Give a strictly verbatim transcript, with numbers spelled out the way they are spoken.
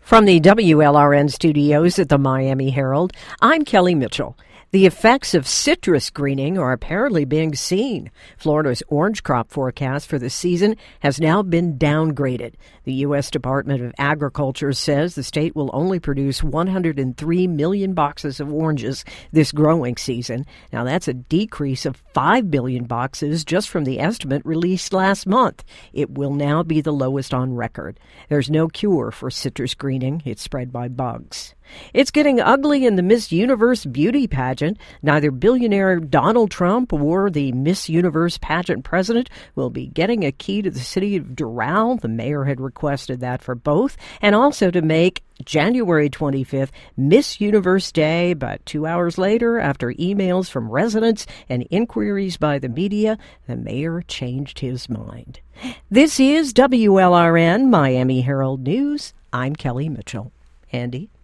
From the W L R N studios at the Miami Herald, I'm Kelly Mitchell. The effects of citrus greening are apparently being seen. Florida's orange crop forecast for the season has now been downgraded. The U S Department of Agriculture says the state will only produce one hundred three million boxes of oranges this growing season. Now, that's a decrease of five billion boxes just from the estimate released last month. It will now be the lowest on record. There's no cure for citrus greening. It's spread by bugs. It's getting ugly in the Miss Universe beauty pageant. Neither billionaire Donald Trump or the Miss Universe pageant president will be getting a key to the city of Doral. The mayor had requested that for both, and also to make January twenty-fifth Miss Universe Day. But two hours later, after emails from residents and inquiries by the media, the mayor changed his mind. This is W L R N Miami Herald News. I'm Kelly Mitchell. Andy?